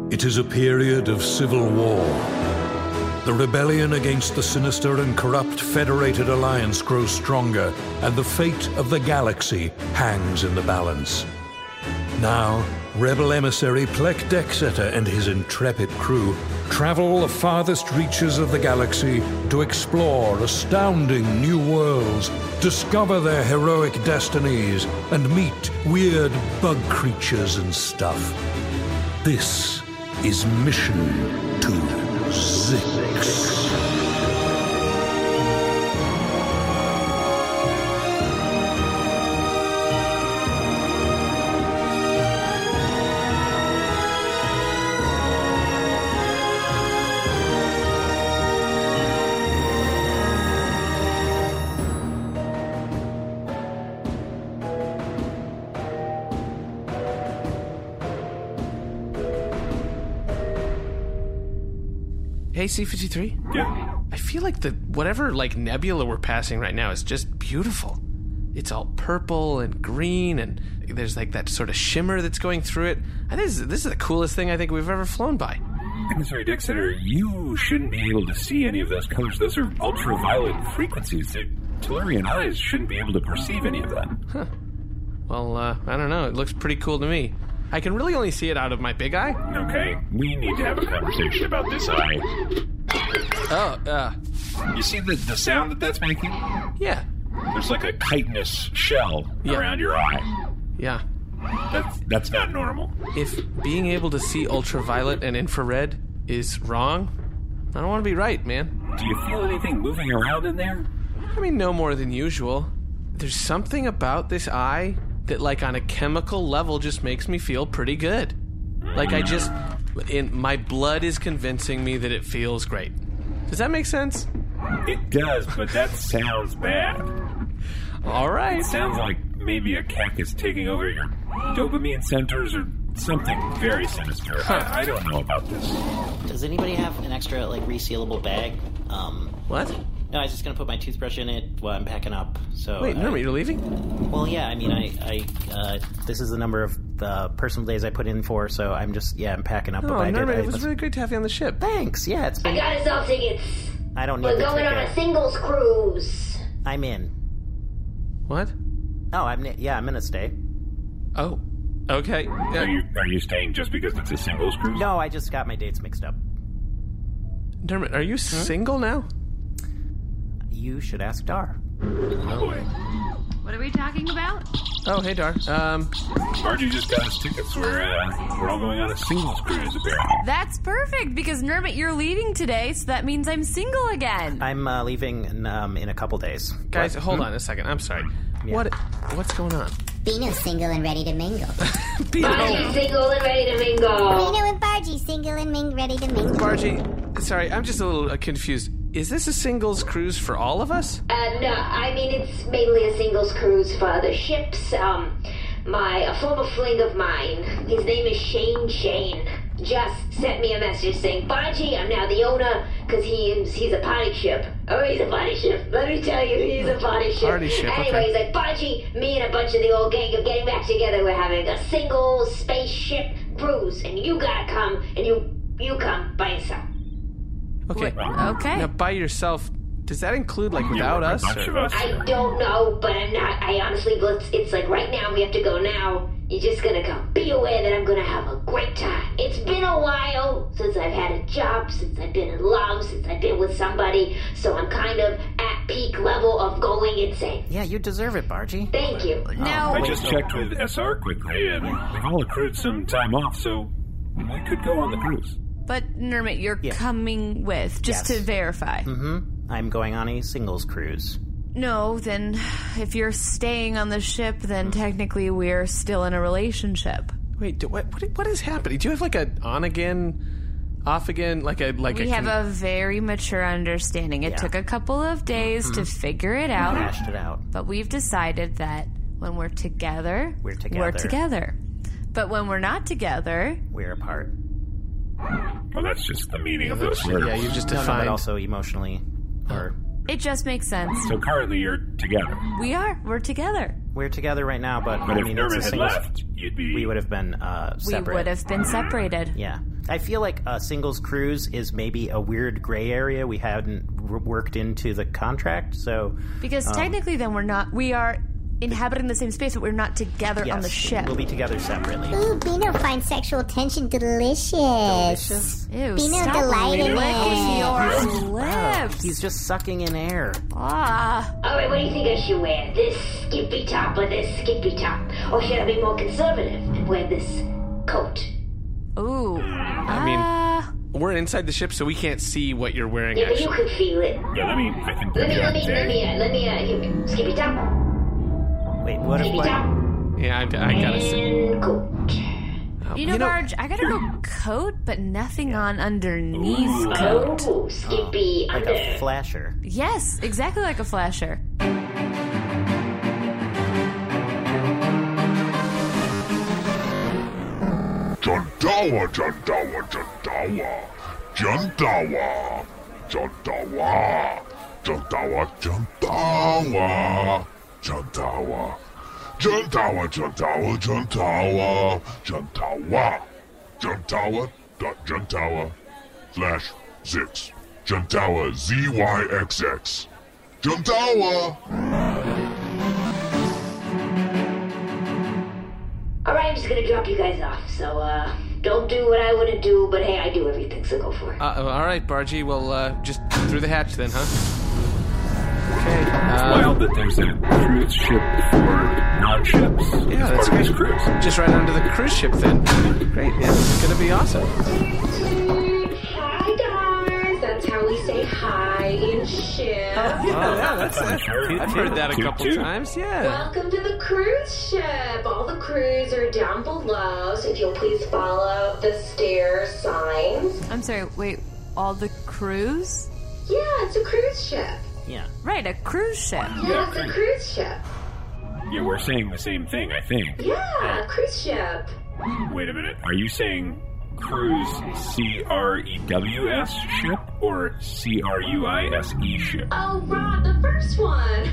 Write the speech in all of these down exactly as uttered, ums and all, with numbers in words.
It is a period of civil war. The rebellion against the sinister and corrupt Federated Alliance grows stronger, and the fate of the galaxy hangs in the balance. Now, rebel emissary Plek Dexeter and his intrepid crew travel the farthest reaches of the galaxy to explore astounding new worlds, discover their heroic destinies, and meet weird bug creatures and stuff. This is Mission to Zix. Hey, C fifty-three? Yeah? I feel like the whatever like nebula we're passing right now is just beautiful. It's all purple and green, and there's like that sort of shimmer that's going through it. I think this is, this is the coolest thing I think we've ever flown by. Emissary Dexeter, you shouldn't be able to see any of those colors. Those are ultraviolet frequencies. The Tellurian eyes shouldn't be able to perceive any of them. Huh. Well, uh, I don't know. It looks pretty cool to me. I can really only see it out of my big eye. Okay, we need to have a conversation about this eye. Oh, uh... You see the, the sound that that's making? Yeah. There's like a chitinous shell yeah. around your eye. Yeah. That's, that's not normal. If being able to see ultraviolet and infrared is wrong, I don't want to be right, man. Do you feel anything moving around in there? I mean, no more than usual. There's something about this eye that, like, on a chemical level just makes me feel pretty good. Like, I just... In, my blood is convincing me that it feels great. Does that make sense? It does, but that sounds bad. All right. It sounds like maybe a cack is taking over your dopamine centers or something very sinister. Huh. I, I don't know about this. Does anybody have an extra, like, resealable bag? Um, what? No, I was just going to put my toothbrush in it while I'm packing up. So Wait, no, I, you're leaving? Well, yeah, I mean, I, I uh, this is the number of uh, personal days I put in for, so I'm just, yeah, I'm packing up. Oh, but I Norman, did, I, it was really great to have you on the ship. Thanks, yeah, it's been... I got us all tickets. I don't need We're the going ticket. on a singles cruise. I'm in. What? Oh, I'm, yeah, I'm going to stay. Oh, okay. Yeah. Are you, are you staying just because it's a singles cruise? No, I just got my dates mixed up. Dermot, are you huh? single now? You should ask Dar. Oh, boy. What are we talking about? Oh, hey, Dar. Um, Margie just got us tickets. We're, uh, we're all going on a singles cruise, apparently. That's perfect, because, Nermit, you're leaving today, so that means I'm single again. I'm uh, leaving in, um, in a couple days. Guys, what? hold hmm? on a second. I'm sorry. Yeah. What? What's going on? Bino's single and ready to mingle. Bargie's single and ready to mingle. Bino and Bargie single and ming ready to mingle. Bargie, sorry, I'm just a little uh, confused. Is this a singles cruise for all of us? Uh, no, I mean, it's mainly a singles cruise for other ships. Um, my, a former fling of mine, his name is Shane Shane, just sent me a message saying, Bargie, I'm now the owner, because he is, he's a party ship. Oh, he's a party ship. Let me tell you, he's a party ship. Party ship, Anyway, okay. he's like, Bargie, me and a bunch of the old gang are getting back together. We're having a single spaceship cruise, and you gotta come, and you, you come by yourself. Okay. Okay. Now, by yourself, does that include, like, without yeah, us? a bunch or? of us. I don't know, but I'm not, I honestly, it's, it's like right now, we have to go now. You're just gonna come. Be aware that I'm gonna have a great time. It's been a while since I've had a job, since I've been in love, since I've been with somebody, so I'm kind of at peak level of going insane. Yeah, you deserve it, Bargie. Thank you. Now, I just checked with S R quickly, and we've all accrued some time off, so we could go on the cruise. but Nermit, you're Yeah. coming with, just Yes. to verify. Mm-hmm. I'm going on a singles cruise. No, then if you're staying on the ship, then technically we're still in a relationship. Wait, do, what, what what is happening? Do you have, like, a on-again, off-again, like a... like We a, have a very mature understanding. It Yeah. took a couple of days to figure it out, Hashed it out. but we've decided that when we're together, We're together. we're together. But when we're not together, We're apart. Well, that's just the meaning of those words. Yeah, you just No, no, defined... but also emotionally. Or it just makes sense. So currently you're together. We are. We're together. we're together right now, but, But I if mean, it's a Nerman had singles. left, you'd be... We would have been uh, separate. We would have been separated. Yeah. I feel like a singles cruise is maybe a weird gray area we hadn't r- worked into the contract. So Because um, technically, then we're not. We are inhabiting the same space, but we're not together yes, on the ship. We'll be together separately. Ooh, Beano finds sexual tension delicious. Delicious. Ew, Beano stop delighted in licking it. your lips. He's just sucking in air. Ah. Alright, what do you think I should wear? This skippy top or this skippy top? Or should I be more conservative and wear this coat? Ooh. I mean, Ah. we're inside the ship, so we can't see what you're wearing, Yeah, but you actually. could feel it. Yeah, let me. I can Let me, let project me, let it. me, uh, let me, uh, here we go. Skippy top, Wait, what if skippy what? top, Yeah, I, I gotta see. and coat. You know, Marge, I gotta go coat, but nothing on underneath coat. Oh, skippy Like under. a flasher. Yes, exactly like a flasher. Jandawa, Jandawa, Jandawa, Jandawa, Jandawa, Jandawa, Jandawa, Jandawa, Jandawa, Jandawa, Jandawa, Jandawa, Jandawa, dot Jandawa, slash Zix, Jandawa, Z Y X X, Jandawa. Alright, I'm just gonna drop you guys off, so, uh, don't do what I wouldn't do, but hey, I do everything, so go for it. Uh, all right, Bargy. Well, uh, just through the hatch then, huh? Okay. It's Uh, wild that there's a cruise ship for non-ships. yeah, as that's part of this great. cruise. Just right onto the cruise ship then. Great. Yeah, it's gonna be awesome. Hi, guys! That's how we say hi in ship. Yeah, yeah, that's I'm it. sure. I've heard that a Toot, couple toot. times. Yeah. Welcome to the cruise ship. All the crews are down below, so if you'll please follow the stair signs. I'm sorry, wait, all the crews? Yeah, it's a cruise ship. Yeah. Right, a cruise ship. Yeah, it's a cruise ship. Yeah, we're saying the same thing, I think. Yeah, a cruise ship. Wait a minute. Are you saying cruise C R E W S ship or C R U I S E ship? Oh, Rob, the first one.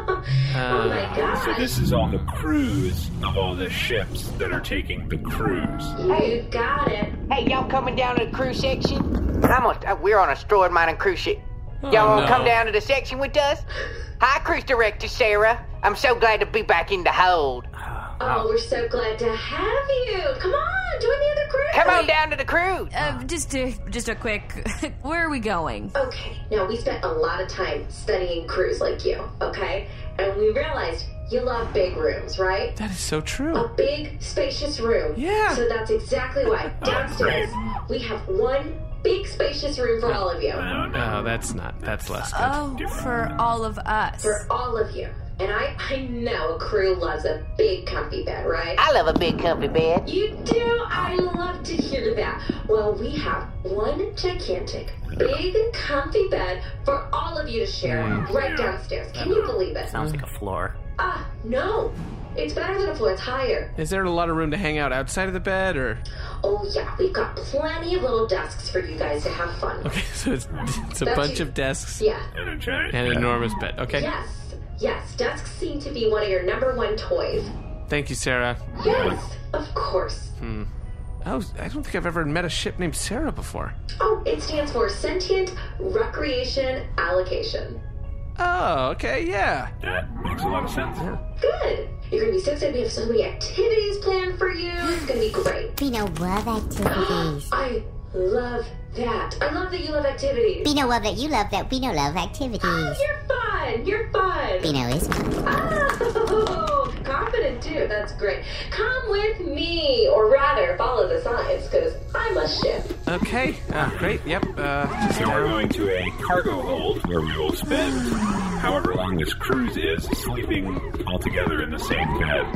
oh my gosh. So this is all the crews of all the ships that are taking the cruise. You got it. Hey, y'all coming down to the cruise section? I'm on, uh, we're on a destroyed mining cruise ship. Y'all want to no. come down to the section with us? Hi, Cruise Director Sarah. I'm so glad to be back in the hold. Oh, we're so glad to have you. Come on, join the other crew. Come on down to the cruise. Uh, just a, just a quick, where are we going? Okay, now we spent a lot of time studying crews like you, okay? And we realized you love big rooms, right? That is so true. A big, spacious room. Yeah. So that's exactly why downstairs we have one big, spacious room for all of you. No, that's not. That's less good. Oh, for all of us. For all of you. And I, I know a crew loves a big, comfy bed, right? I love a big comfy bed. You do? I love to hear that. Well, we have one gigantic, big, comfy bed for all of you to share right downstairs. Can you believe it? Sounds like a floor. Ah, no. It's better than a floor. It's higher. Is there a lot of room to hang out outside of the bed, or? Oh, yeah. We've got plenty of little desks for you guys to have fun. Okay, so it's, it's a That's bunch you. of desks Yeah. And a giant and an bed. enormous bed. Okay. Yes. Yes. Desks seem to be one of your number one toys. Thank you, Sarah. Yes. Of course. Oh, I don't think I've ever met a ship named Sarah before. Oh, it stands for Sentient Recreation Allocation. Oh, okay, yeah. That makes a lot of sense. Good. You're going to be so excited. We have so many activities planned for you. It's going to be great. Beano love activities. I love that. I love that you love activities. Beano love that you love that. Beano love activities. Oh, you're fun. You're fun. Beano is fun. Oh, confident too. That's great. Come with me, or rather, follow the signs, because I'm a ship. Okay, uh, great, yep. Uh, just, So we're uh, going to a cargo hold where we will spend however long this cruise is sleeping all together in the same bed.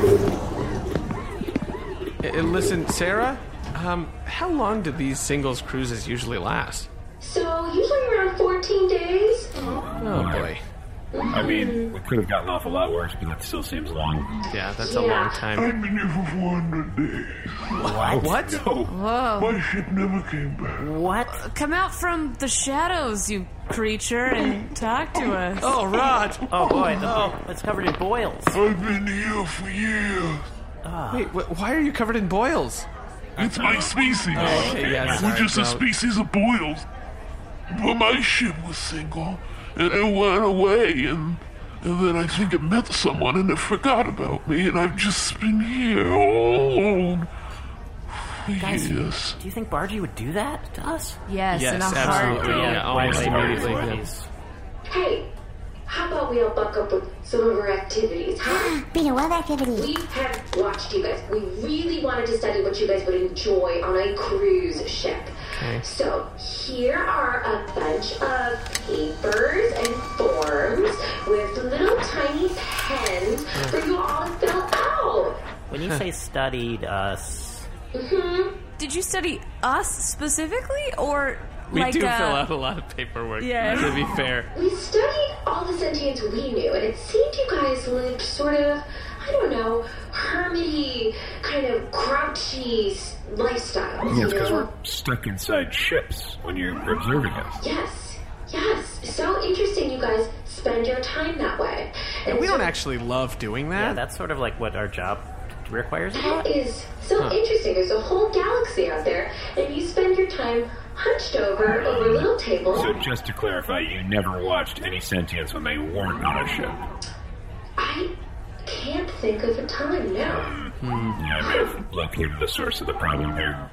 Yes. uh, listen, Sarah, um, how long do these singles cruises usually last? So usually around fourteen days. Oh, boy. I mean, we could have gotten off a lot worse, but that still seems long. Yeah, that's a Yeah. long time. I've been here for four hundred days. What? What? Whoa. My ship never came back. What? Come out from the shadows, you creature, and talk to us. Oh, Rod! Oh boy, the, it's covered in boils. I've been here for years. Wait, wh- why are you covered in boils? It's my species. Oh, okay, yeah, We're sorry, just a don't. species of boils. But my ship was single, and it went away, and, and then I think it met someone, and it forgot about me, and I've just been here all alone. Guys, Yes. do you think Bargy would do that to us? Yes, Yes, in a absolutely. heartbeat. Yeah, almost immediately. Yeah. Hey, how about we all buck up with some of our activities, huh? Bino, what activities? We have watched you guys. We really wanted to study what you guys would enjoy on a cruise ship. Okay. So here are a bunch of papers and forms with little tiny pens for you all to fill out. When you say studied us, Mm-hmm. Did you study us specifically, or We like do uh, fill out a lot of paperwork, Yeah. to be fair. We studied all the sentients we knew, and it seemed you guys lived sort of, I don't know, hermity, kind of grouchy s- lifestyles. Yeah, you it's because know? we're stuck inside ships when you're observing us. Yes, yes. So interesting you guys spend your time that way. And We so don't actually love doing that. yeah, that's sort of like what our job requires a lot. That is so Huh. interesting. There's a whole galaxy out there, and you spend your time hunched over over a little table. So just to clarify, you never watched any sentients when they weren't on a ship. I can't think of a time now. Yeah, I may have located the source of the problem here.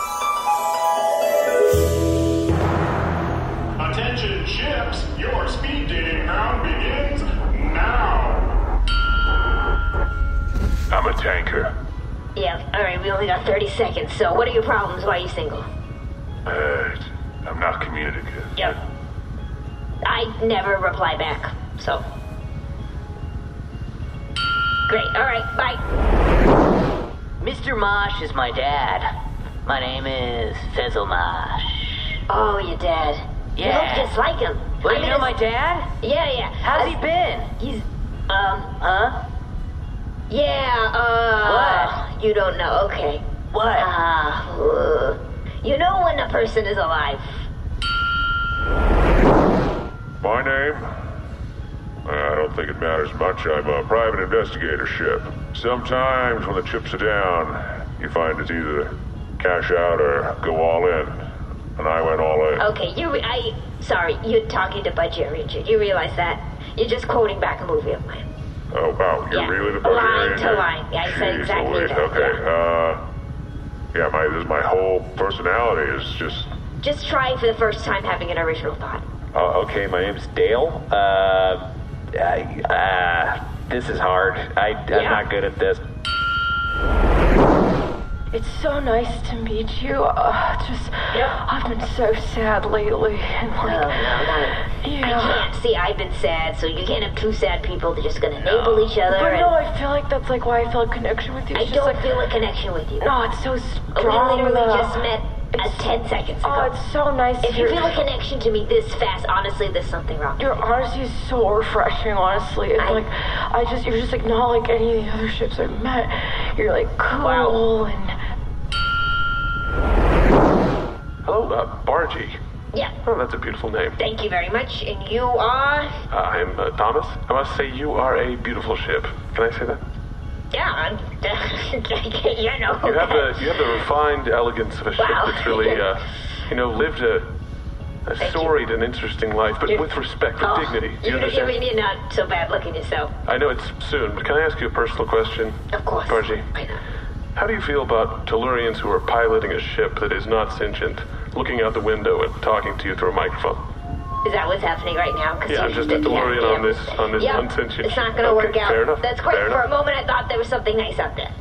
Attention ships, your speed dating round begins now. I'm a tanker. Yeah, alright, we only got thirty seconds, so what are your problems? Why are you single? Uh, I'm not communicative. Yep. I never reply back, so. Great, alright, bye. Mister Mosh is my dad. My name is Fizzle Mosh. Oh, your dad. Yeah. You look just like him. Well, I you mean, know my it's- dad? Yeah, yeah. How's I- he been? He's, um, Huh? yeah, uh... What? You don't know, okay. What? Ah, uh, you know when a person is alive. My name? Uh, I don't think it matters much. I'm a private investigator ship. Sometimes when the chips are down, you find it's either cash out or go all in. And I went all in. Okay, you re- I... Sorry, you're talking to Budgie Richard. You realize that? You're just quoting back a movie of mine. Oh, wow. You're Yeah. really the Line Bulgarian? to line. Yeah, I said Jeez exactly Louise. that, Okay, uh... Yeah, my, this is my whole personality is just... Just try for the first time having an original thought. Uh, okay, my name's Dale. Uh, I, uh, this is hard. I, I'm Yeah. not good at this. It's so nice to meet you. Uh, just, I've been so sad lately, and like, Oh, no, no. yeah. I can't see I've been sad, so you can't have two sad people. They're just gonna enable each other. But and no, I feel like that's like why I feel a connection with you. I It's just don't like, feel a connection with you. No, it's so We strong. literally uh, just met uh, ten seconds ago. Oh, it's so nice. If you You're- feel a connection to me this fast, honestly, there's something wrong. Your honesty is so refreshing, honestly. And I- like, I just, you're just like not like any of the other ships I've met. You're like cool and. Hello, uh, Bargy. Yeah. Oh, that's a beautiful name. Thank you very much. And you are? Uh, I'm uh, Thomas. I must say you are a beautiful ship. Can I say that? Yeah, I'm. you know. You have the you have the refined elegance of a ship Wow. that's really, uh, you know, lived a, a Thank storied and interesting life, but You're- with respect, with Oh, dignity. Do you you're, understand? you're really not so bad looking yourself. I know it's soon, but can I ask you a personal question? Of course. Bargy. Why not? How do you feel about Tellurians who are piloting a ship that is not sentient, looking out the window and talking to you through a microphone? Is that what's happening right now? 'Cause Yeah, you- just a Tellurian yeah, on this on this yeah. unsentient It's not ship. gonna Okay, work out. Fair enough. That's great. Fair For a enough. moment, I thought there was something nice out there.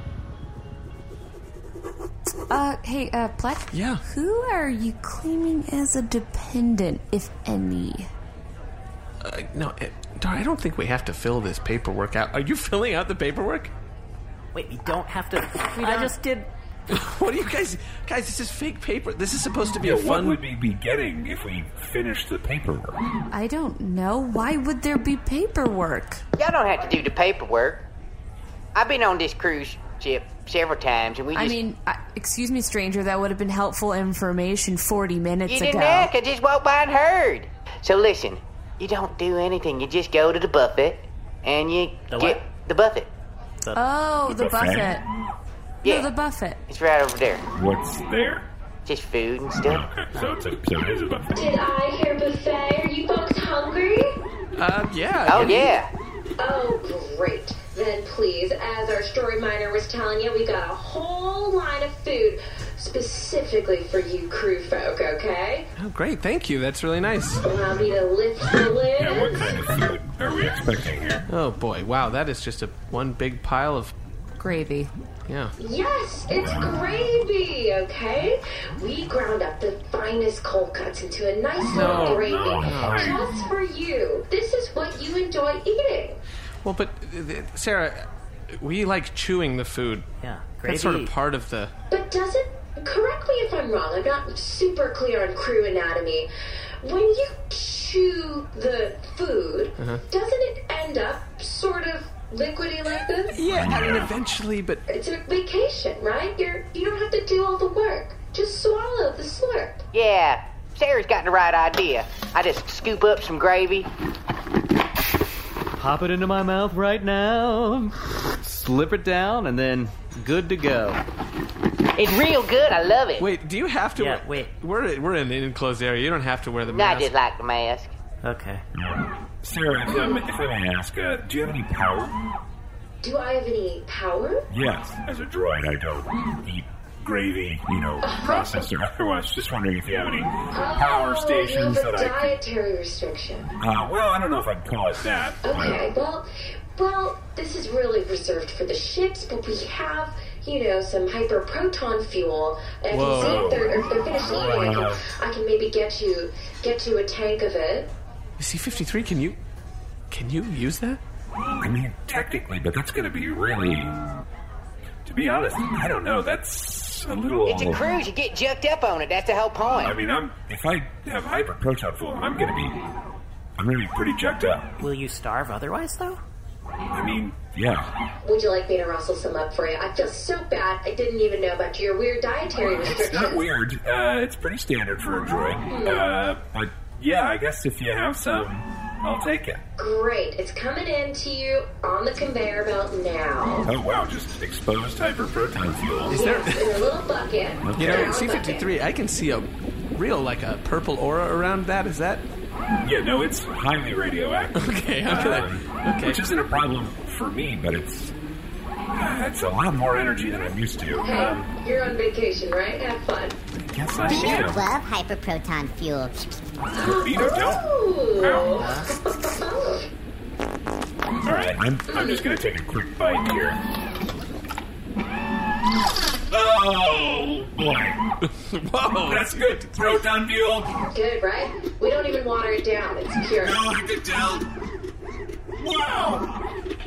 Uh, hey, uh, Plek? Yeah. Who are you claiming as a dependent, if any? Uh, no, it, I don't think we have to fill this paperwork out. Are you filling out the paperwork? Wait, we don't have to. I just did. What are you guys... Guys, this is fake paper. This is supposed to be Yeah, a what fun... would we be getting if we finished the paperwork? I don't know. Why would there be paperwork? Y'all don't have to do the paperwork. I've been on this cruise ship several times, and we just... I mean, uh, excuse me, stranger, that would have been helpful information forty minutes you ago. didn't ask, I just walked by and heard. So listen, you don't do anything. You just go to the buffet, and you The get what? the buffet. Oh, the buffet? buffet. Yeah. No, the buffet. It's right over there. What's there? Just food and stuff. Okay, so it's a, so it is a buffet. Did I hear buffet? Are you folks hungry? Uh, yeah. Oh, yeah. Oh, great. Then please, as our story miner was telling you, we got a whole line of food specifically for you crew folk, okay? Oh, great. Thank you. That's really nice. Allow me to lift the lid. Yeah, what kind of food are we expecting here? Oh, boy. Wow, that is just a one big pile of gravy. Yeah. Yes, it's gravy, okay? We ground up the finest cold cuts into a nice No, little gravy no, no. just for you. This is what you enjoy eating. Well, but, uh, Sarah, we like chewing the food. Yeah, That's sort of gravy. part of the... But does it, correct me if I'm wrong, I'm not super clear on crew anatomy. When you chew the food, Uh-huh. doesn't it end up sort of liquidy like this? Yeah, I mean, eventually, but... It's a vacation, right? You're, you don't have to do all the work. Just swallow the slurp. Yeah, Sarah's got the right idea. I just scoop up some gravy. Pop it into my mouth right now. Slip it down, and then good to go. It's real good. I love it. Wait, do you have to... Yeah, wear, wait. We're, we're in an enclosed area. You don't have to wear the I mask. just like the mask. Okay. Sarah, if, um, if I may ask, uh, do you have any power? Do I have any power? Yes. As a droid, I don't eat gravy, you know, processed or otherwise. Just wondering if you have any power Oh, stations you have a that I dietary restriction. Uh, well, I don't know if I'd call it that. Okay, well, well, this is really reserved for the ships, but we have, you know, some hyperproton fuel. And I can see if they're, if they're finished eating, I can, I can maybe get you get you a tank of it. C fifty-three, can you... Can you use that? I mean, technically, but that's going to be really... To be honest, I don't know. That's a little... It's a cruise. You get jucked up on it. That's the whole point. I mean, I'm if I have hyperproton fuel, I'm going to be... I'm going to be pretty jacked up. Will you starve otherwise, though? I mean, yeah. Would you like me to rustle some up for you? I feel so bad. I didn't even know about your weird dietary It's restrictions. not weird. Uh, it's pretty standard for a droid. Uh, but yeah, I guess if you have some, I'll take it. Great. It's coming in to you on the conveyor belt now. Oh wow, just exposed hyperproton fuel. Is there... Yes, in a little bucket. You know, Little C fifty-three, I can see a real, like, a purple aura around that. Is that... Yeah, no, it's highly radioactive. Okay, I'm gonna... Okay. Which isn't a problem for me, but it's... It's a lot more energy than I'm used to. Hey, Um, you're on vacation, right? Have fun. I guess I Beto am. love hyperproton fuel. Beto don't. Ooh. Alright, I'm, I'm just gonna take a quick bite here. Oh, boy. Whoa! That's good. Proton fuel. Good, right? We don't even water it down. It's pure. No, I can tell. Wow.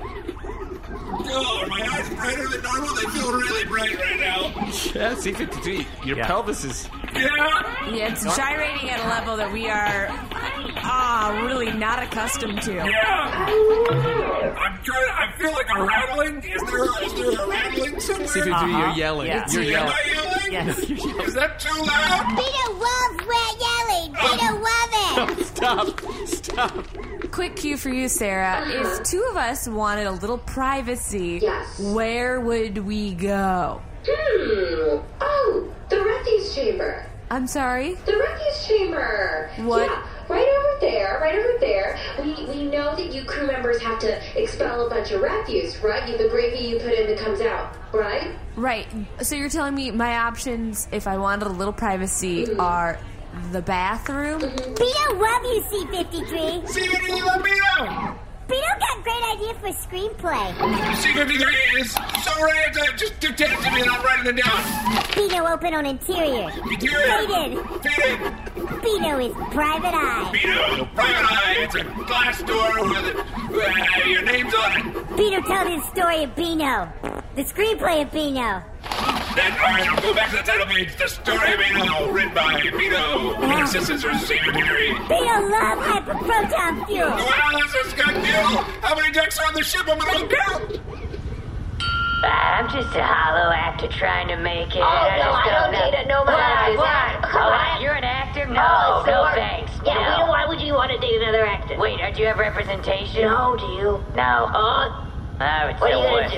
Oh, my eyes are brighter than normal. They feel really bright right now. Yeah, C fifty-three, your Yeah. pelvis is... Yeah. Yeah, it's gyrating at a level that we are ah really not accustomed to. Yeah. I'm trying. I feel like a rattling. Is there? Is there a rattling somewhere? C fifty-three, Uh-huh. you're yelling. Yeah. You're Am yelling. I yelling? Yes. Is that too loud? Beto loves wet yelling. Beto love it. Stop! Stop! Quick cue for you, Sarah. If two of us wanted a little privacy, Yes. where would we go? Hmm. Oh, the refuse chamber. I'm sorry? The refuse chamber. What? Yeah, right over there, right over there. We we know that you crew members have to expel a bunch of refuse, right? You, the gravy you put in that comes out, right? Right. So you're telling me my options, if I wanted a little privacy, Mm-hmm. are the bathroom? Beto love you, C fifty-three. C fifty-three, love Beto. Beto got great idea for screenplay. C fifty-three is so ready to just dictate to me and I'm writing it down. Beto open on interior. Interior. Faded. Faded. Beto is private eye. Beto, private eye. It's a glass door with uh, your name's on it. Beto tell his story of Beano. The screenplay of Beano. Then, all right, I'll go back to the title page. The story of Beto, written by Beto. Assistants are C fifty-three. Beto love hyperproton fuel. Wow, this is good deal. How many decks are on the ship? I'm gonna count. I'm just a hollow actor trying to make it. Oh, I no, just I don't know. need it. No, my What? actor's What? act. Oh, Come on. you're an actor? No, Oh, no, so- thanks. Yeah, no. Beto, why would you want to date another actor? Wait, do you have representation? No, do you? No. Oh, Oh, it's What the are you gonna worst. do? I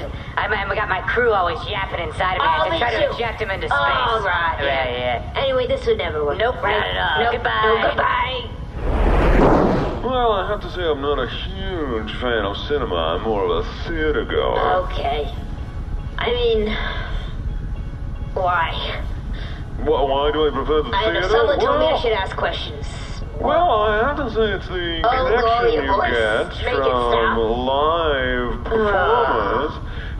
I, I got my crew always yapping inside of me. Oh, I had to me try too. to eject them into space. Oh, right, yeah. yeah. Anyway, this would never work. Nope, right? not at all. Nope. Goodbye. No, goodbye. Well, I have to say I'm not a huge fan of cinema. I'm more of a theater goer. Okay. I mean, why? Why, why do I prefer the I theater? know someone told me I Well- should ask questions. Well, I have to say it's the Oh, connection lower your you voice. get Make it from stop. live performers.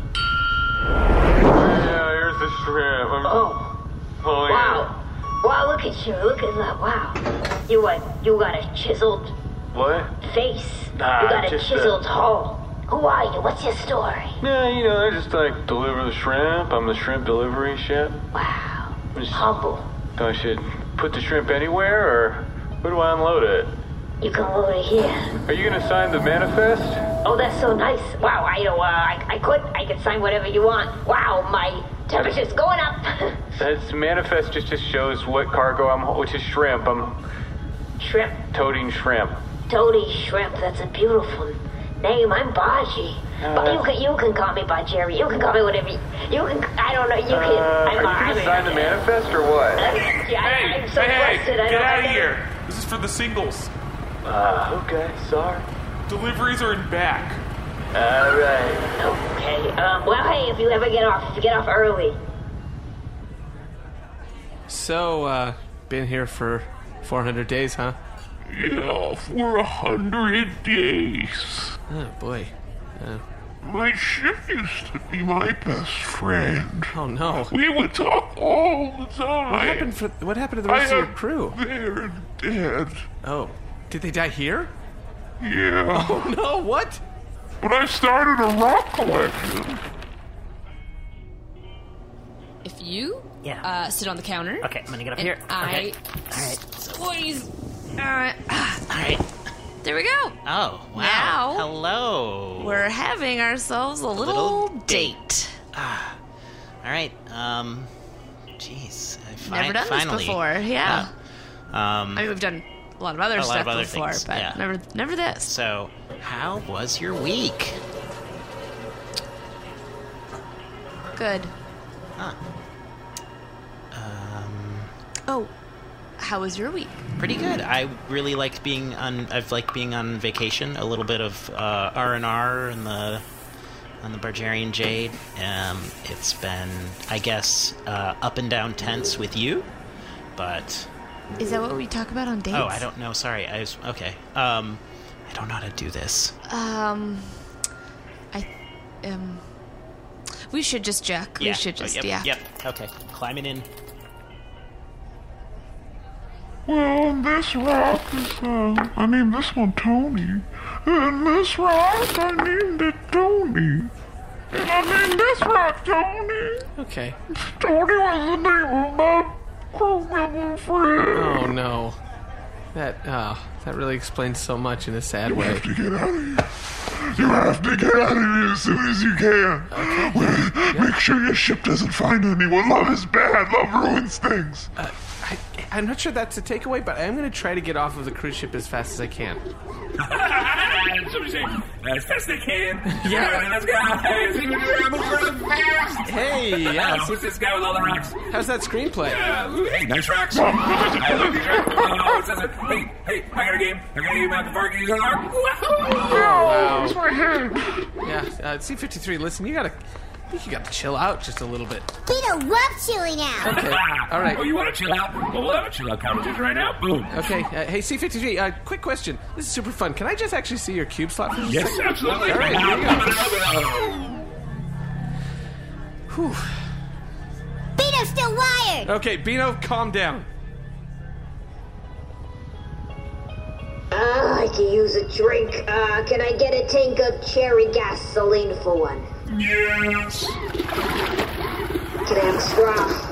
Yeah, here's the shrimp. I'm... Oh. Oh, yeah. Wow. Wow, look at you. Look at that. Wow. You what? You got a chiseled What? face. Nah, you got a just, uh, chiseled hull. Who are you? What's your story? Yeah, you know, I just like deliver the shrimp. I'm the shrimp delivery chef. Wow. Just, Humble. I should put the shrimp anywhere, or where do I unload it? You can load it here. Are you gonna sign the manifest? Oh, that's so nice. Wow, I know. Uh, I, I could. I could sign whatever you want. Wow, my temperature's going up. That's manifest just, just shows what cargo I'm, which is shrimp. I'm Shrimp. toting shrimp. Toady Shrimp. That's a beautiful name. I'm Baji. Uh, but you can you can call me Bajeri. You can call me whatever you, you can. I don't know. You can. Uh, I'm, are you I'm, gonna sign the manifest or what? Yeah, I, I'm so flustered. I get don't out of know. here. This is for the singles. Uh, okay, sorry. Deliveries are in back. All right. Okay. Um, well, hey, if you ever get off, if you get off early. So, uh, been here for four hundred days, huh? Yeah, for a hundred days. Oh, boy. Uh, My ship used to be my best friend. oh, no. We would talk all the time. What happened, for, what happened to the rest I of your am crew? They're dead. Oh. Did they die here? Yeah. Oh, no, what? But I started a rock collection. If you Yeah. uh, sit on the counter. Okay, I'm gonna get up and here. I Okay. All right. squeeze. All right. All right. There we go. Oh, wow. Now- Hello. We're having ourselves a little, little date. Ah. All right. Um. Jeez. I fi- Never done finally, this before. Yeah. yeah. Um. I mean, we've done a lot of other a lot stuff of other before, things, but yeah. never, never this. So, how was your week? Good. Huh. Um. Oh, how was your week? Pretty good. I really liked being on. I've liked being on vacation. A little bit of uh, R and R and the on the Bargerian Jade. Um, it's been, I guess, uh, up and down tense with you, but Is that what we talk about on dates? oh, I don't know. Sorry, I was okay. Um, I don't know how to do this. Um, I, um, we should just Jack. Yeah. We should just, oh, yep, yeah. Yep. Okay. Climbing in. Well, this rock is, uh, I named this one Tony. And this rock, I named it Tony. And I named this rock Tony. Okay. Tony was the name of my crew member friend. Oh, no. That, oh, that really explains so much in a sad You way. have to get out of here. You have to get out of here as soon as you can. Okay. Well, Make sure your ship doesn't find anyone. Love is bad. Love ruins things. Uh, I, I'm not sure that's a takeaway, but I'm going to try to get off of the cruise ship as fast as I can. Somebody say, as fast as they can. Yeah. Let's go. Hey, see what you're moving really fast. Hey, yeah. Who's this guy with all the rocks? How's that screenplay? Yeah, hey, nice rocks. I love these rocks. Oh, it says it. Hey, hey, I got a game. I got a game out the park. You got a rock. Oh, wow. It's my head. Yeah, uh, C fifty-three, listen, you gotta, I think you gotta chill out just a little bit. Peter loves chilling out. Okay, all right. Oh, you want to chill out? Well, we'll have a chill out competition right now. Boom. Okay, uh, hey, C fifty-three, uh, quick question. This is super fun. Can I just actually see your cube slot for just a Yes, second? absolutely. All right, here you go. Whew. Peter's still wired. Okay, Bino, calm down. Uh, I could use a drink. Uh, can I get a tank of cherry gasoline for one? Yes. Can I have a straw?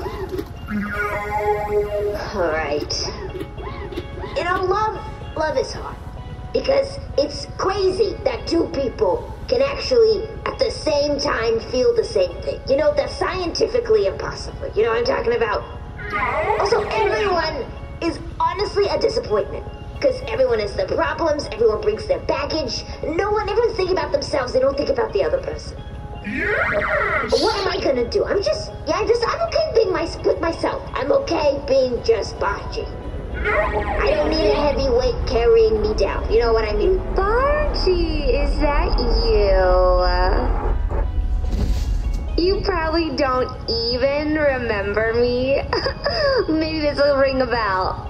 Alright. You know, love, love is hard. Because it's crazy that two people can actually, at the same time, feel the same thing. You know, that's scientifically impossible. You know what I'm talking about? Also, everyone is honestly a disappointment. Because everyone has their problems, everyone brings their baggage. No one ever thinks about themselves, they don't think about the other person. Yes! What am I gonna do? I'm just, yeah, just, I'm okay being my, with myself. I'm okay being just Bargy. I don't need a heavy weight carrying me down. You know what I mean? Bargy, is that you? You probably don't even remember me. Maybe this will ring a bell.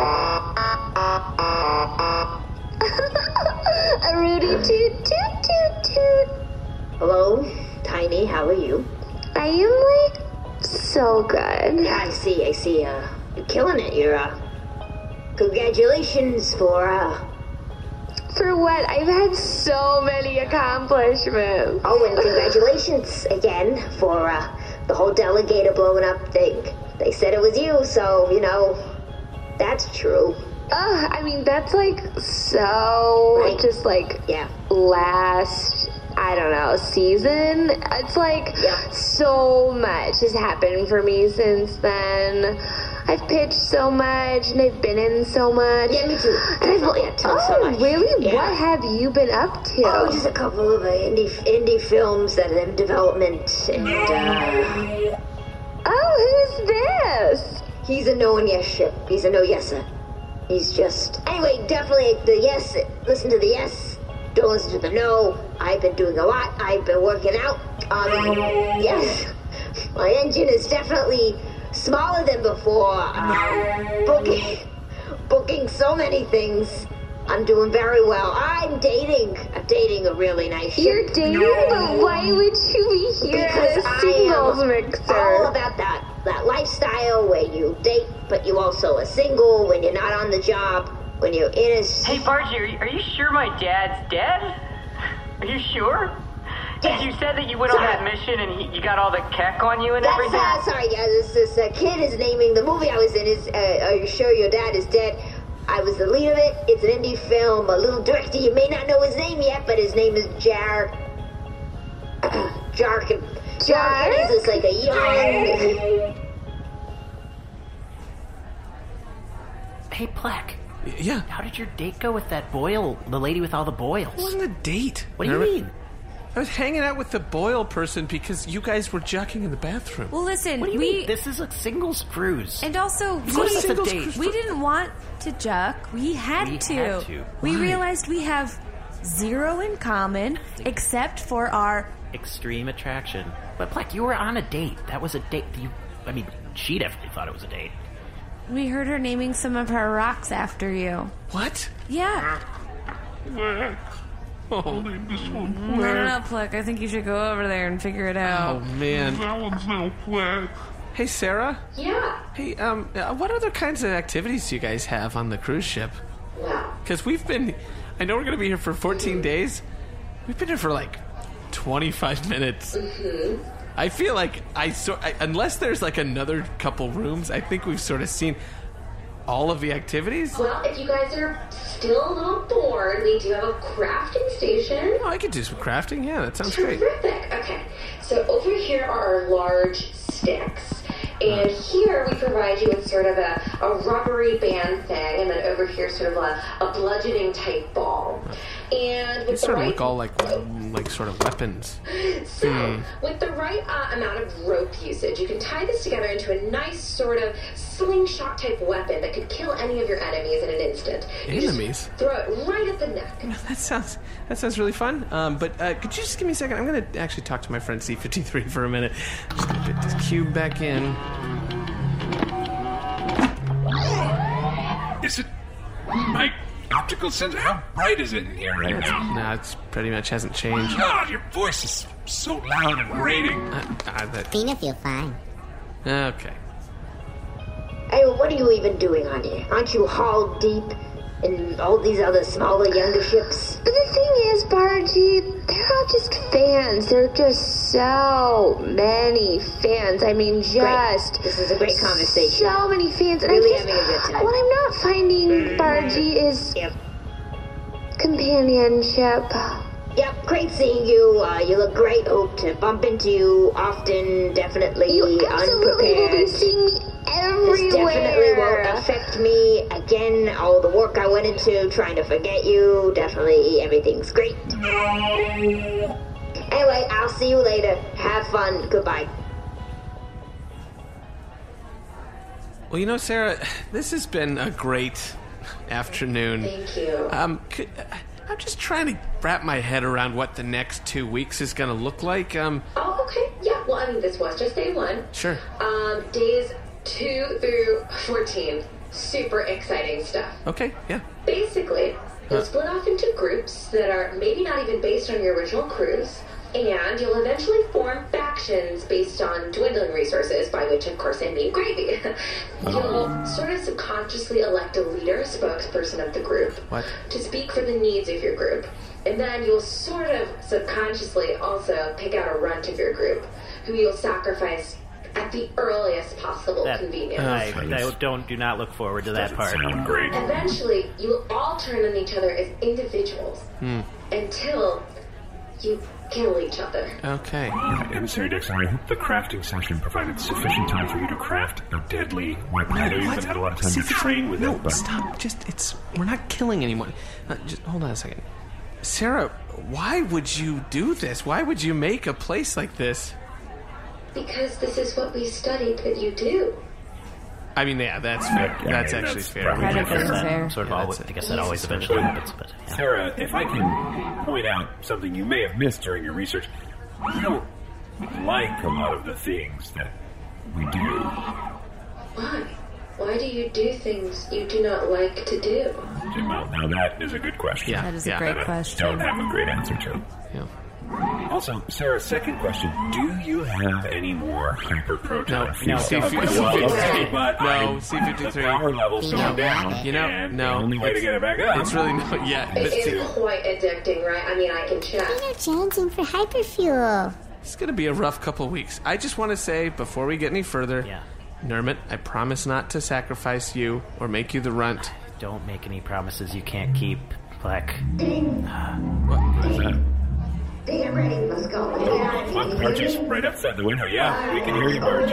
A Rudy toot toot toot toot. Hello, Tiny, how are you? I am, like, so good. Yeah, I see, I see. Uh, you're killing it. You're, uh, congratulations for, uh... For what? I've had so many accomplishments. Oh, and congratulations again for, uh, the whole delegator blowing up thing. They said it was you, so, you know, that's true. Ugh, I mean, that's, like, so... Right. Just, like, yeah. last... I don't know, season? It's like yeah. so much has happened for me since then. I've pitched so much and I've been in so much. Yeah, me too. Definitely have done oh, so much. really? Yeah. What have you been up to? Oh, just a couple of uh, indie indie films that are in development and uh... Oh, who's this? He's a no and yes ship. He's a no yeser. He's just anyway, definitely the yes listen to the yes. Don't listen to the no. I've been doing a lot. I've been working out. Um, yes. My engine is definitely smaller than before. Uh, booking, booking so many things. I'm doing very well. I'm dating. I'm dating a really nice You're ship. dating? But why would you be here Because at a singles I am mixer? all about that, that lifestyle where you date, but you also are single when you're not on the job. When you're in a... Hey, Bargy, are you, are you sure my dad's dead? Are you sure? Because you said that you went sorry. on that mission and he, you got all the keck on you and That's, everything. uh, sorry, yeah, this, this uh, kid is naming the movie I was in is, uh, Are You Sure Your Dad Is Dead? I was the lead of it. It's an indie film. A little director, you may not know his name yet, but his name is Jar... Jarkin. Jarkin is like a young... Hey, Pleck. Yeah. How did your date go with that boil, the lady with all the boils? It wasn't a date. What do you Remember? mean? I was hanging out with the boil person because you guys were jucking in the bathroom. Well, listen, What do you we mean? This is a singles cruise. and also Of course we, it's a date. we didn't want to juck. We had We to. had to. We Why? realized we have zero in common except for our Extreme attraction. But Pleck, you were on a date. That was a date. You, I mean, she definitely thought it was a date. We heard her naming some of her rocks after you. What? Yeah. I'll name this one No, no, no, Pluck. I think you should go over there and figure it out. Oh, man. That one's no Fleck. Hey, Sarah? Yeah. Hey, um, uh, what other kinds of activities do you guys have on the cruise ship? Wow. Because we've been... I know we're going to be here for fourteen days. We've been here for, like, twenty-five minutes. Mm-hmm. I feel like I, so, I... Unless there's, like, another couple rooms, I think we've sort of seen all of the activities. Well, if you guys are still a little bored, we do have a crafting station. Oh, I could do some crafting. Yeah, that sounds great. Terrific. Okay. So over here are our large sticks. And here we provide you with sort of a, a rubbery band thing, and then over here sort of a, a bludgeoning type ball. And They with the sort of right look all like, like sort of weapons. So, Hmm. with the right uh, amount of rope usage, you can tie this together into a nice sort of slingshot type weapon that could kill any of your enemies in an instant. You just Enemies? throw it right at the neck. That sounds that sounds really fun. Um, but uh, could you just give me a second? I'm going to actually talk to my friend C fifty-three for a minute. Just going to get this cube back in. Is it my optical sensor? How bright is it in here right now? No, it's pretty much hasn't changed. God, your voice is so loud and grating. Uh, uh, that, Fina feel fine. okay. Hey, what are you even doing on here? Aren't you hauled deep in all these other smaller, younger ships? But the thing is, Bargy, they're all just fans. They're just so many fans. I mean, just... Great. This is a great conversation. So many fans. And Really I just, having a good time. What I'm not finding, Bargy, is Yep. companionship. Yep, great seeing you. Uh, you look great. Hope to bump into you often. Definitely You absolutely will be unprepared. seeing me everywhere. This definitely won't affect me. Again, all the work I went into trying to forget you. Definitely everything's great. Anyway, I'll see you later. Have fun. Goodbye. Well, you know, Sarah, this has been a great afternoon. Thank you. Um, could, I'm just trying to wrap my head around what the next two weeks is going to look like. Um, Oh, okay. Yeah, well, I mean, this was just day one. Sure. Um, days two through fourteen. Super exciting stuff. Okay, yeah. Basically, you'll Huh. split off into groups that are maybe not even based on your original cruise, and you'll eventually form factions based on dwindling resources, by which, of course, I mean gravy. You'll sort of subconsciously elect a leader, spokesperson of the group, What? to speak for the needs of your group. And then you'll sort of subconsciously also pick out a runt of your group, who you'll sacrifice at the earliest possible That, convenience. I, I don't do not look forward to that part. Eventually, you will all turn on each other as individuals Hmm. until you kill each other. Okay. Emissary Dixon, I hope the crafting session provided sufficient time for you to craft a deadly weapon. I know you've had a lot of time to train with no, it, but... stop. Just, it's, we're not killing anyone. Uh, just hold on a second. Sarah, why would you do this? Why would you make a place like this? Because this is what we studied that you do. I mean, yeah, that's fair. Yeah, that's I mean, actually that's fair. probably I fair. guess that Fair. Sort of yeah, always, that's- I guess that always eventually happens, but yeah. Sarah, if I can point out something you may have missed during your research, you don't like a lot of the things that we do. Why? Why do you do things you do not like to do? Well, now that is a good question. Yeah, That is a yeah. great that I question. don't have a great answer to. Yeah. Also, Sarah, second question. Do you have any more hyperproton No, fuel? no, C Okay, well, okay, but no, I'm- C fifty-three. The power level's so No. down. You know, and no. The only way to it's- get it back up. It's really not yet. It is quite addicting, right? I mean, I can check. Challenging for hyperfuel. It's going to be a rough couple weeks. I just want to say, before we get any further, Yeah. Nermit, I promise not to sacrifice you or make you the runt. Don't make any promises you can't keep, Black. What is that? Get ready, let's go. Oh, Barge is right outside the window. Yeah, we can hear you, Barge.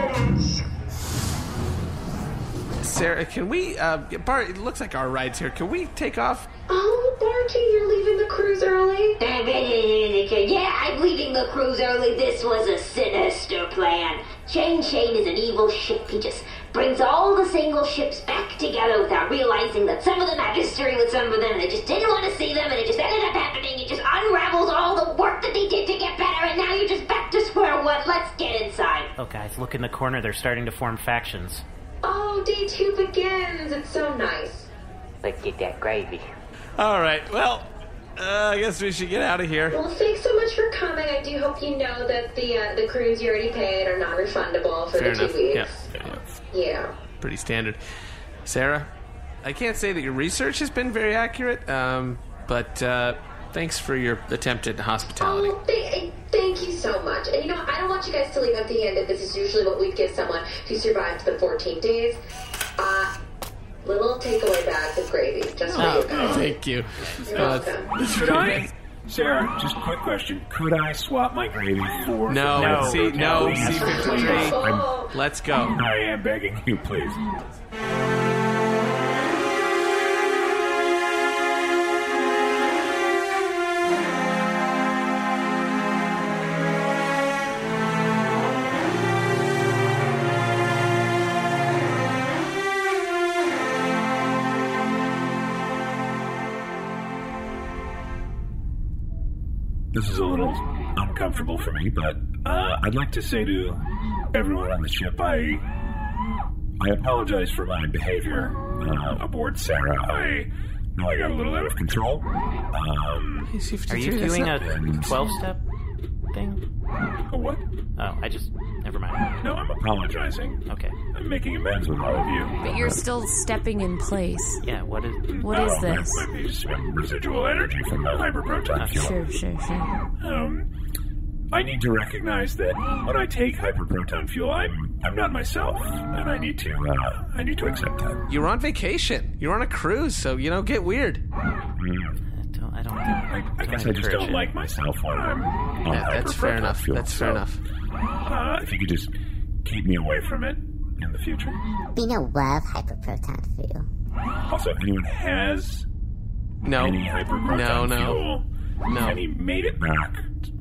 Sarah, can we, uh, Bart, it looks like our ride's here. Can we take off? Oh, Bargy, you're leaving the cruise early? Yeah, I'm leaving the cruise early. This was a sinister plan. Shane Shane is an evil ship. He just brings all the single ships back together without realizing that some of them have history with some of them, and they just didn't want to see them, and it just ended up happening. It just unravels all the work that they did to get better, and now you're just back to square one. Let's get inside. Oh, guys, look in the corner. They're starting to form factions. Oh, day two begins. It's so nice. Let's get that gravy. All right, well, uh, I guess we should get out of here. Well, thanks so much for coming. I do hope you know that the uh, the cruise you already paid are non-refundable for Fair the two enough. weeks. Yeah. Yeah. Pretty standard. Sarah, I can't say that your research has been very accurate, um, but uh, thanks for your attempt at hospitality. Oh, th- thank you so much. And you know, I don't want you guys to leave empty-handed. This is usually what we'd give someone who survived the fourteen days. Uh, little takeaway bags of gravy, just for you guys. Thank you. You're Uh, welcome. that's Could very I, nice. Sarah, just a quick question. Could I swap my gravy for... No, No, see, no, please. C fifty-three. Oh. Let's go. I am begging you, please. This is a little uncomfortable for me, but uh, I'd like to say to everyone on the ship, I I apologize for my behavior uh, aboard Sarah. I know I got a little out of control. Um, Are you doing a twelve-step thing? A what? Oh, I just... Never mind. No, I'm apologizing. Okay. I'm making amends with all of you. But you're still stepping in place. Yeah, what is... What is Oh, this? That might be just some residual energy from the hyperproton fuel. Sure, sure, sure. Um, I need to recognize that when I take hyperproton fuel, I'm I'm not myself, and I need to uh, I need to accept that. You're on vacation. You're on a cruise, so, you know, get weird. Mm. I don't... I don't, I, I guess I just don't it. like myself when I'm on Yeah, that's fair hyperproton enough. fuel. That's fair So, enough. Uh, if you could just keep me away from it in the future. Bino love hyperproton fuel. Also, if anyone has No. any hyperproton No, no. fuel, No. and he made it back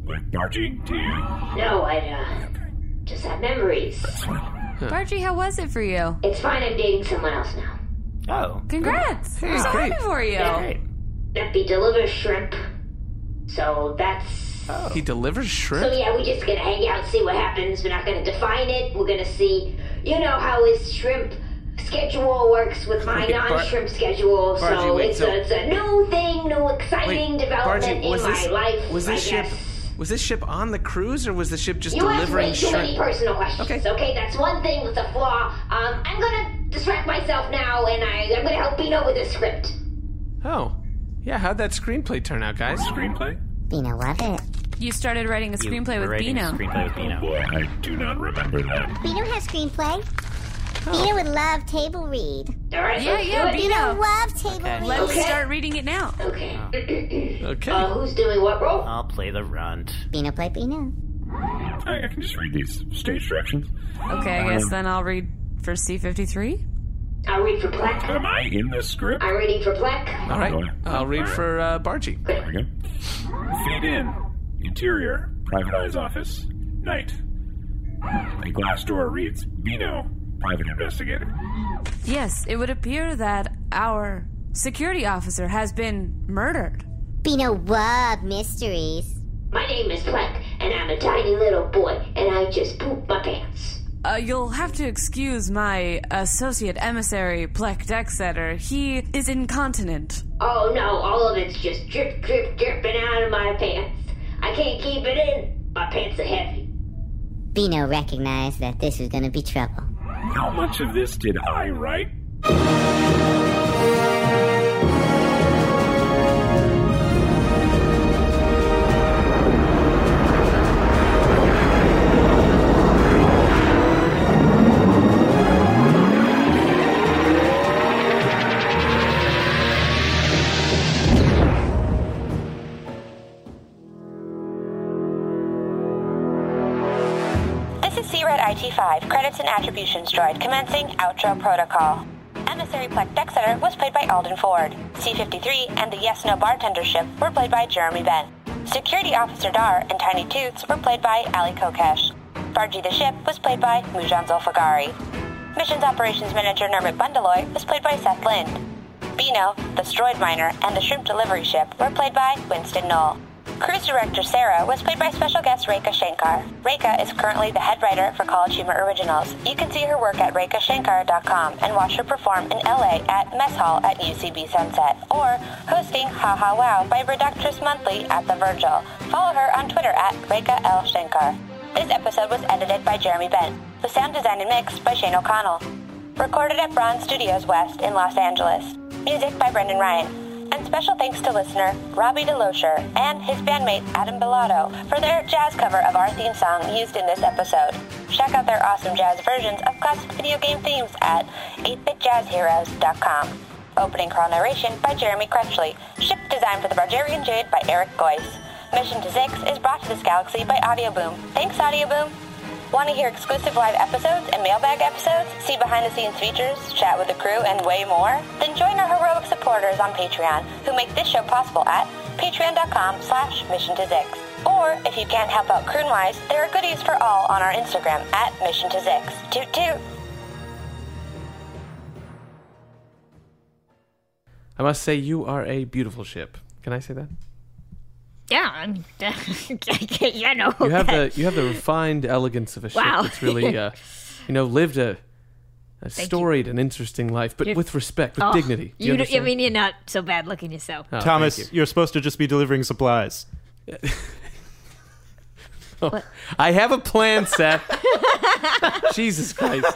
with Bargy? Do you? No, I uh, just have memories. Bargy, how was it for you? It's fine, I'm dating someone else now. Oh. Congrats! Hey, I'm so great. happy for you. Yeah. That delivers shrimp. So that's... He delivers shrimp? So yeah, we're just gonna hang out and see what happens. We're not gonna define it. We're gonna see, you know, how his shrimp schedule works with my Wait, Bar- non-shrimp schedule. Bargy, so wait, it's, so- a, it's a new thing, new exciting Wait, development Bargy, was in this, my life. Was this I ship... guess. Was this ship on the cruise, or was the ship just You ask delivering way too shrimp? many personal questions. Okay. Okay, that's one thing with a flaw. Um, I'm gonna distract myself now, and I, I'm gonna help Bino with the script. Oh. Yeah, how'd that screenplay turn out, guys? Screenplay? Bino loved it. You started writing a You screenplay were with writing a Bino. screenplay with Bino. Oh boy, I do not remember that. Bino has screenplay. Bino would love table read. All right, Yeah, let's yeah, do it. Bino loves table Okay. read. Let's Okay. start reading it now. Okay. Okay. Uh, who's doing what role? I'll play the runt. Bino play Bino. I, I can just read these stage directions. Okay, I guess Um, then I'll read for C fifty-three. I'll read for Plek. Am I in this script? I'm reading for Plek. All right. I'll read for uh, Bargy. There we go. Feed in. Interior. Private Eye's office. Night. A glass door reads Bino, private investigator. Yes, it would appear that our security officer has been murdered. Bino love mysteries. My name is Plek, and I'm a tiny little boy, and I just pooped my pants. Uh, you'll have to excuse my associate emissary, Plek Dexeter. He is incontinent. Oh no, all of it's just drip, drip, dripping out of my pants. I can't keep it in. My pants are heavy. Bino recognized that this was going to be trouble. How much of this did I write? This is C-Red I T five, credits and attributions droid, commencing outro protocol. Emissary Plek Dexeter was played by Alden Ford. C fifty-three and the Yes No Bartender ship were played by Jeremy Benn. Security Officer Dar and Tiny Toots were played by Ali Kokesh. Bargy the ship was played by Mujan Zulfagari. Missions Operations Manager Nermit Bundaloy was played by Seth Lind. Bino, the Stroid Miner, and the Shrimp Delivery Ship were played by Winston Knoll. Cruise Director Sarah was played by special guest Rekha Shankar. Rekha is currently the head writer for College Humor Originals. You can see her work at rekha shankar dot com and watch her perform in L A at Mess Hall at U C B Sunset, or hosting Ha Ha Wow by Reductress Monthly at The Virgil. Follow her on Twitter at Rekha L. Shankar. This episode was edited by Jeremy Benn. The sound design and mix by Shane O'Connell. Recorded at Bronze Studios West in Los Angeles. Music by Brendan Ryan. And special thanks to listener Robbie DeLocher and his bandmate Adam Bellato for their jazz cover of our theme song used in this episode. Check out their awesome jazz versions of classic video game themes at eight bit jazz heroes dot com. Opening crawl narration by Jeremy Crutchley. Ship design for the Bargerian Jade by Eric Goyce. Mission to Zix is brought to this galaxy by Audioboom. Thanks, Audioboom! Want to hear exclusive live episodes and mailbag episodes, see behind-the-scenes features, chat with the crew, and way more? Then join our heroic supporters on Patreon, who make this show possible at patreon dot com slash mission to zix. Or, if you can't help out croon-wise, there are goodies for all on our Instagram at mission to zix. Toot toot! I must say, you are a beautiful ship. Can I say that? Yeah, I mean, you know. You have the you have the refined elegance of a ship Wow. that's really, uh, you know, lived a, a Thank storied and interesting life, but You're- with respect, with Oh, dignity. Do you you do, I understand? mean, you're not so bad looking yourself. Oh, Thomas, thank you're supposed to just be delivering supplies. Oh, I have a plan, Seth. Jesus Christ.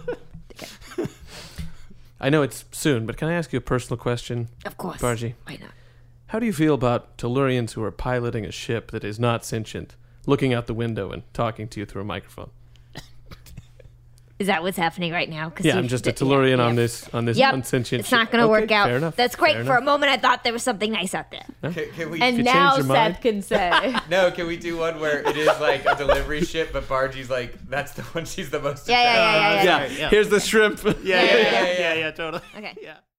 I know it's soon, but can I ask you a personal question? Of course. Bargy. Why not? How do you feel about Tellurians who are piloting a ship that is not sentient, looking out the window and talking to you through a microphone? Is that what's happening right now? 'Cause Yeah, you- I'm just a yeah, Tellurian yeah. on this on this Yep, unsentient it's ship. not going to Okay, work out. Fair enough. That's great. Fair For a enough. moment, I thought there was something nice out there. Can, can we, And you now change your Seth mind? can say. No, can we do one where it is like a delivery ship, but Bargy's like, that's the one she's the most Yeah, yeah, yeah, yeah, Yeah, here's the shrimp. Yeah, yeah, yeah, yeah, yeah, yeah, totally. Okay. Yeah.